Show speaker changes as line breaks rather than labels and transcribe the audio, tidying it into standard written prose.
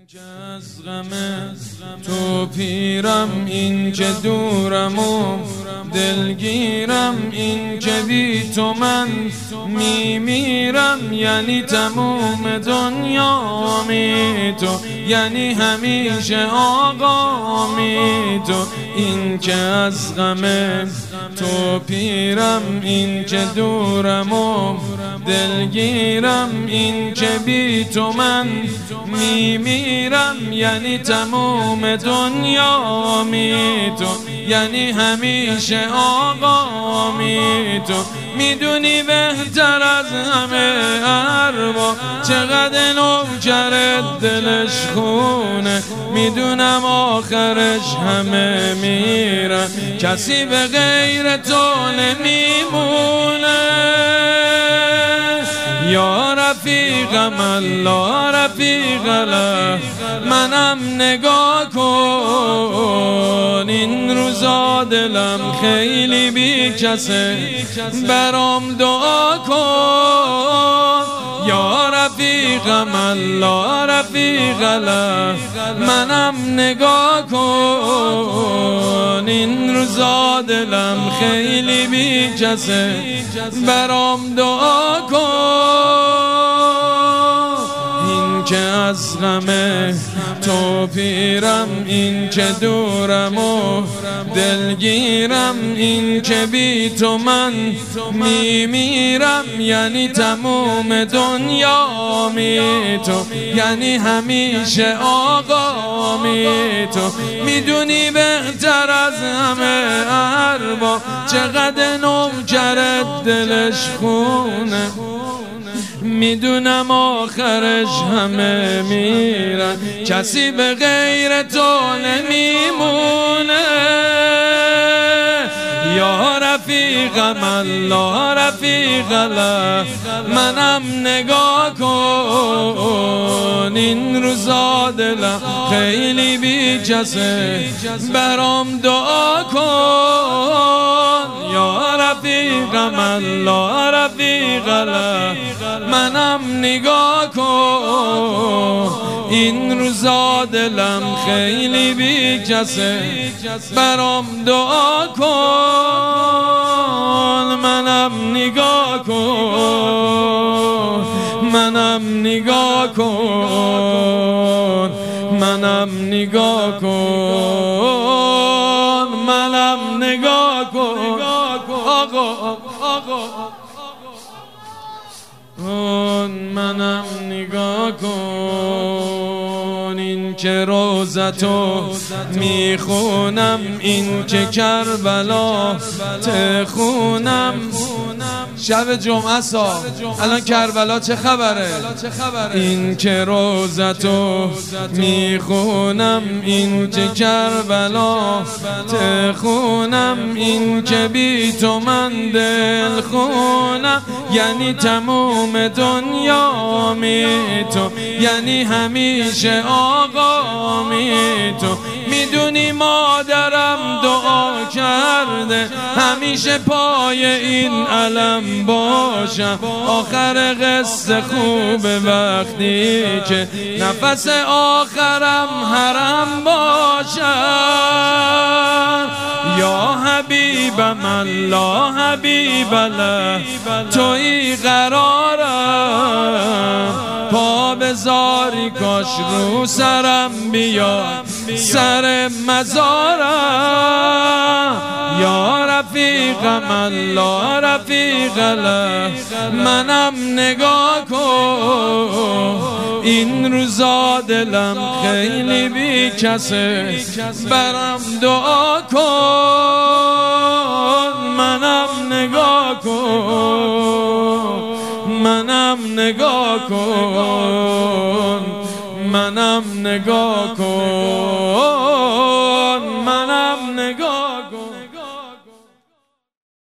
که از غم تو پیرم، این که دورم و دلگیرم، این که بی تو من میمیرم. یعنی تموم دنیا می تو، یعنی همیشه آقا می تو. این که از غم تو پیرم، این که دورم و دلگیرم، این که بی تو من میمیرم. یعنی تموم دنیا می تو، یعنی همیشه آقا می تو. میدونی بهتر از همه ارباب چقدر نوکرت دلش خونه. میدونم آخرش همه میرن، کسی به غیر تو نمیمونه. یا رفیقم الله رفیق الله، منم نگاه کن. این روزا دلم خیلی بی کسه، برام دعا کن. یا رفیقم الله رفیق الله، منم نگاه کن. این روزا دلم خیلی بی کسه، برام دعا کن. این که از غم تو پیرم، این که دورم و دلگیرم، این که بی تو من میمیرم. یعنی تموم دنیا می تو، یعنی همیشه آقا می تو. میدونی بهتر از همه ارباب چقدر نوکرت دلش خونه. میدونم آخرش همه میرن، کسی به غیر تو نمیمونه. یا رفیقم الله رفیق الله، منم نگاه کن. این روزا دلم خیلی بی کسه، برام دعا کن. یا رفیقم الله رفیق الله، منم نگاه کن. این روزا دلم خیلی بی کسه، برام دعا کن. منم نگاه کن، منم نگاه کن، منم نگاه کن، منم نگاه کن. آقا منم نگاه کن. این که روزتو میخونم، این که کربلا تخونم. شب جمعه سا الان کربلا چه خبره؟ این که روزتو میخونم، این که کربلا تخونم، این که بی تو من دل خونم. یعنی تموم دنیا می تو، یعنی همیشه آقا می تو. میدونی مادرم دعا کرده همیشه پای این علم باشم. آخر قصه خوبه وقتی که نفس آخرم حرم باشم. یا حبیبم الله حبیب الله، تویی قرارم. پا بذاری کاش رو سرم بیاد سر مزارم. یا رفیقم الله رفیق الله، منم نگاه کن. این روزا دلم خیلی بی کسه، برام دعا کن. منم نگاه کن، منم نگاه کن، منم نگاه کن.